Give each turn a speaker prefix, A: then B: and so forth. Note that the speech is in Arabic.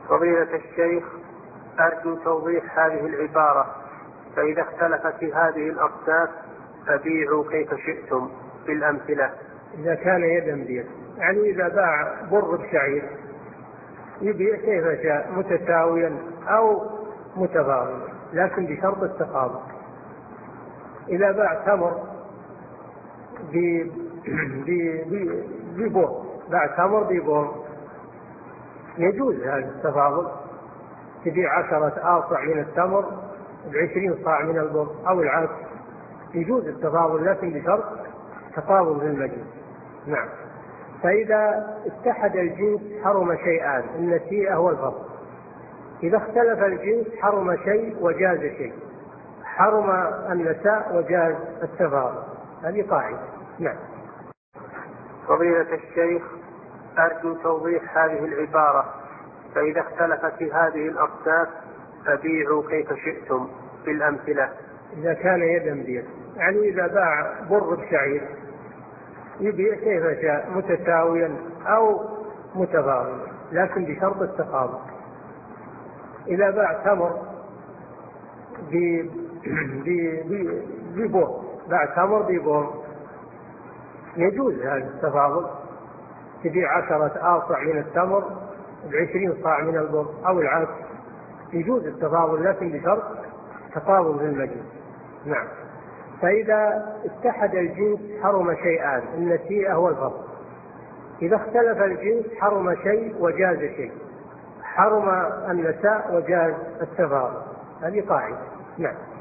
A: فضيلة الشيخ، أرجو توضيح هذه العبارة: فإذا اختلفت هذه الأصناف فبيعوا كيف شئتم، بالأمثلة.
B: إذا كان يدا بيد، يعني إذا باع بر بشعير يبيع كيف شاء متساويا أو متفاضلا، لكن بشرط التفاضل. إذا باع تمر ببر، باع تمر ببر، يجوز هذا التفاضل، تبيع 10 آصع من التمر ب20 صاع من البر أو العكس، يجوز التفاضل لكن بشرط تفاضل في المجلس. نعم. فإذا اتحد الجنس حرم شيئان، النسيئة والفضل. إذا اختلف الجنس حرم شيء وجاز شيء، حرم النساء وجاز التفاضل، هذه قاعدة. نعم.
A: فضيلة الشيخ، أرجو توضيح هذه العبارة: فإذا اختلفت هذه الأصناف فبيعوا كيف شئتم، بالأمثلة.
B: إذا كان يدا بيد، يعني إذا باع بر بشعير يبيع كيف شاء متساويا أو متفاضلا، لكن بشرط التفاضل. إذا باع تمر ببر، باع تمر ببر، يجوز هذا التفاضل، تبيع 10 آصع من التمر ب20 صاع من البر أو العكس، يجوز التفاضل لكن بشرط تفاضل في المجلس. نعم. فإذا اتحد الجنس حرم شيئان، النسيئة والفضل. إذا اختلف الجنس حرم شيء وجاز شيء، حرم النساء وجاز التفاضل، هذه قاعدة. نعم.